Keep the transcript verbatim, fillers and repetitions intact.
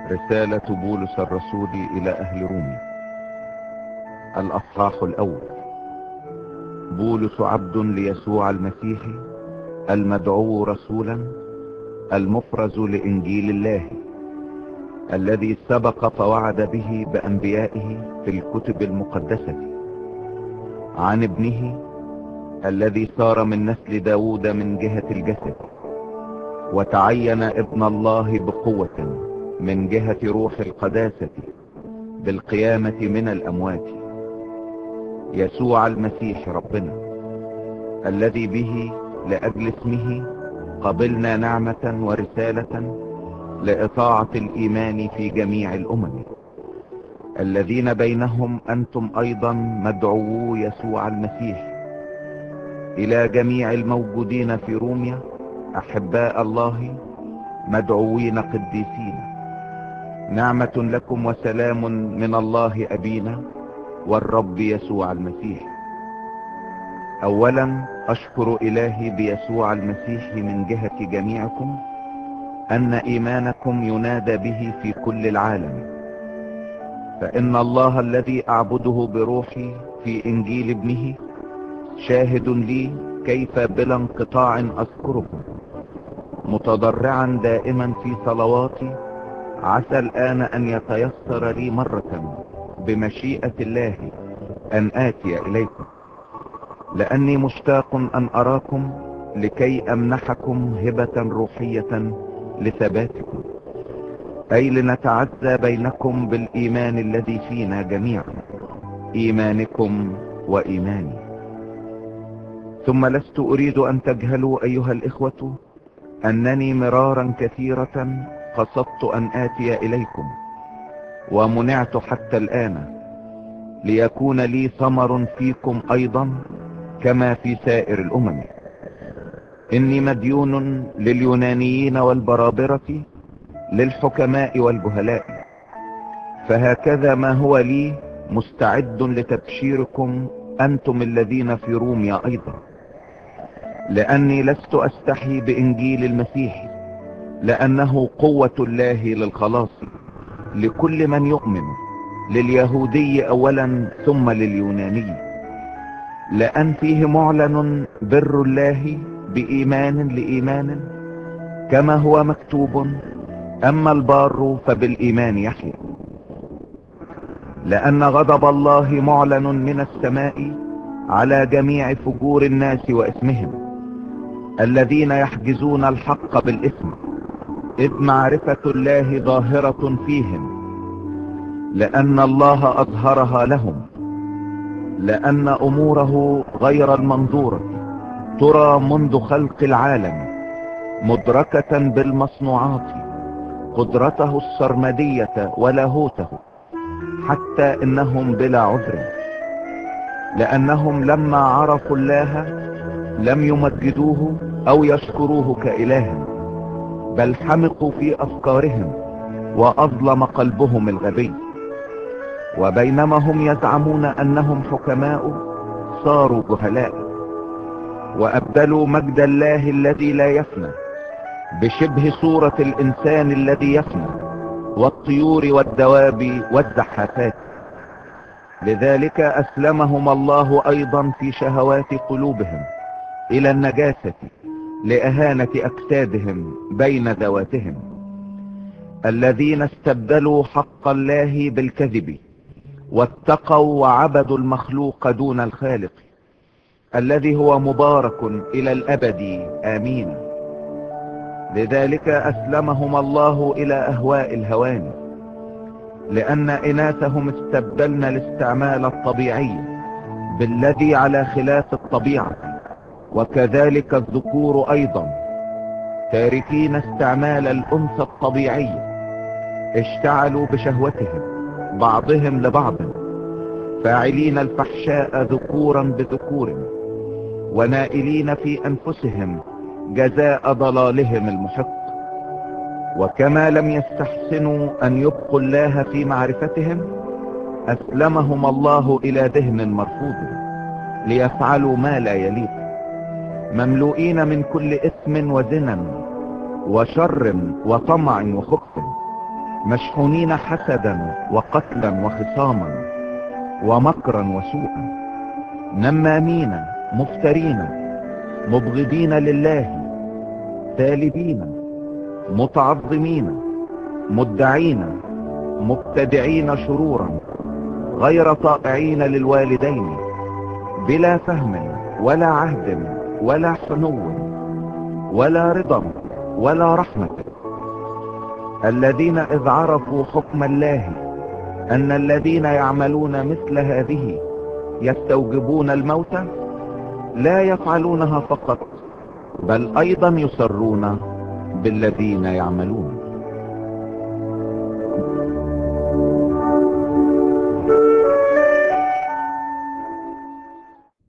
رسالة بولس الرسول إلى أهل روميا، الأصحاح الأول. بولس عبد ليسوع المسيح، المدعو رسولا، المفرز لإنجيل الله، الذي سبق فوعد به بأنبيائه في الكتب المقدسة، عن ابنه الذي صار من نسل داود من جهة الجسد، وتعين ابن الله بقوة من جهة روح القداسة بالقيامة من الأموات، يسوع المسيح ربنا، الذي به لأجل اسمه قبلنا نعمة ورسالة لإطاعة الإيمان في جميع الأمم، الذين بينهم أنتم أيضا مدعوو يسوع المسيح، إلى جميع الموجودين في روميا أحباء الله مدعوين قديسين، نعمة لكم وسلام من الله أبينا والرب يسوع المسيح. أولا أشكر إلهي بيسوع المسيح من جهة جميعكم أن إيمانكم ينادى به في كل العالم، فإن الله الذي أعبده بروحي في إنجيل ابنه شاهد لي كيف بلا انقطاع أذكركم، متضرعا دائما في صلواتي، عسى الآن أن يتيسر لي مرة بمشيئة الله أن آتي إليكم، لأني مشتاق أن أراكم لكي أمنحكم هبة روحية لثباتكم، أي لنتعزى بينكم بالإيمان الذي فينا جميعا، إيمانكم وإيماني. ثم لست أريد أن تجهلوا أيها الإخوة أنني مرارا كثيرة قصدت أن آتي إليكم ومنعت حتى الآن، ليكون لي ثمر فيكم أيضا كما في سائر الأمم. إني مديون لليونانيين والبرابرة، للحكماء والجهلاء، فهكذا ما هو لي مستعد لتبشيركم أنتم الذين في روميا أيضا، لأني لست أستحي بإنجيل المسيح، لأنه قوة الله للخلاص لكل من يؤمن، لليهودي أولا ثم لليوناني، لأن فيه معلن بر الله بإيمان لإيمان، كما هو مكتوب: أما البار فبالإيمان يحيى. لأن غضب الله معلن من السماء على جميع فجور الناس وإثمهم، الذين يحجزون الحق بالإثم، إذ معرفة الله ظاهرة فيهم، لأن الله أظهرها لهم، لأن أموره غير المنظورة ترى منذ خلق العالم، مدركة بالمصنوعات، قدرته السرمدية ولاهوته، حتى إنهم بلا عذر، لأنهم لما عرفوا الله لم يمجدوه أو يشكروه كإله، بل حمقوا في أفكارهم وأظلم قلبهم الغبي، وبينما هم يزعمون أنهم حكماء صاروا جهلاء، وأبدلوا مجد الله الذي لا يفنى بشبه صورة الإنسان الذي يفنى، والطيور والدواب والزحافات. لذلك أسلمهم الله أيضا في شهوات قلوبهم إلى النجاسة لإهانة أجسادهم بين ذواتهم، الذين استبدلوا حق الله بالكذب، واتقوا وعبدوا المخلوق دون الخالق، الذي هو مبارك إلى الأبد آمين. لذلك أسلمهم الله إلى أهواء الهوان، لأن إناثهم استبدلن الاستعمال الطبيعي بالذي على خلاف الطبيعة، وكذلك الذكور أيضا تاركين استعمال الأنثى الطبيعي اشتعلوا بشهوتهم بعضهم لبعض، فاعلين الفحشاء ذكورا بذكور، ونائلين في أنفسهم جزاء ضلالهم المحق. وكما لم يستحسنوا أن يبقوا الله في معرفتهم، أسلمهم الله إلى دهن مرفوض ليفعلوا ما لا يليق، مملوئين من كل إثم وزنا وشر وطمع وخبث، مشحونين حسدا وقتلا وخصاما ومكرا وسوءا، نمامين مفترين مبغضين لله، سالبين متعظمين مدعين مبتدعين شرورا، غير طائعين للوالدين، بلا فهم ولا عهد ولا حنو ولا رضا ولا رحمة، الذين إذ عرفوا حكم الله أن الذين يعملون مثل هذه يستوجبون الموت، لا يفعلونها فقط بل أيضا يسرون بالذين يعملون.